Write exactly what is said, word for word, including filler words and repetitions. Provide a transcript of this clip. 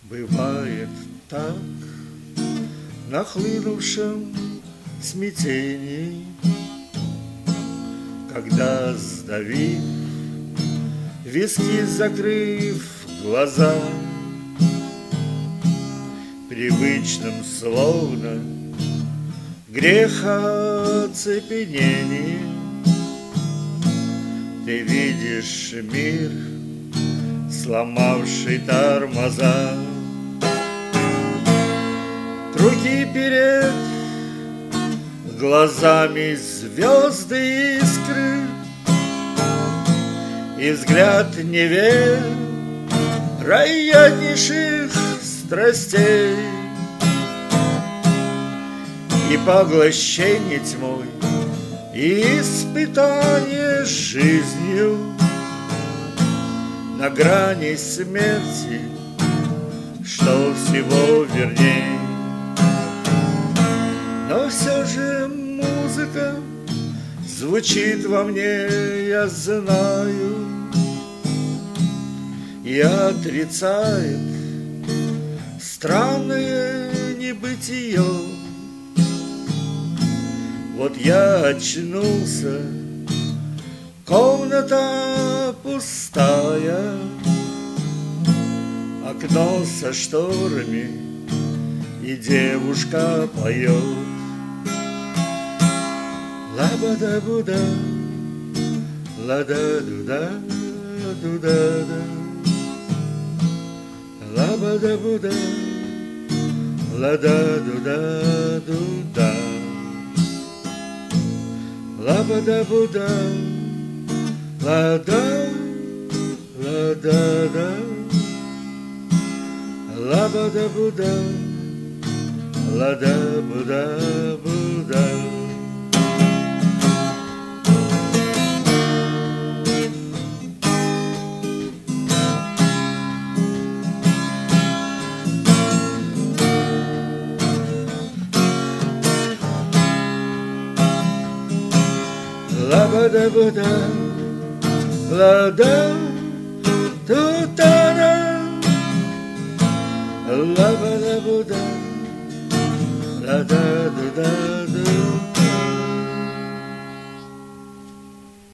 Бывает так, нахлынувшем смятении, когда, сдавив виски, закрыв глаза, привычным словно грех оцепенения, ты видишь мир, сломавший тормоза. Круги перед глазами, звезды, искры, и взгляд невероятнейших страстей, и поглощение тьмой, и испытание жизнью на грани смерти, что всего верней. Но все же музыка звучит во мне, я знаю, и отрицает странное небытие. Вот я очнулся, комната пустая, окно со шторами, и девушка поет. Ла-ба-да-бу-да, ла-да-ду-да, ду-да-да. Ла-ба-да-бу-да, ла-да-ду-да, ду-да. Ла-ба-да-бу-да, ла-да, ла-да-да. Ла-ба-да-бу-да, ла-да-бу-да-бу-да. Ла-ба-да-бу-да, ла-да-ду-да-да. Ла-ба-да-бу-да, ла-да-ду-да-ду.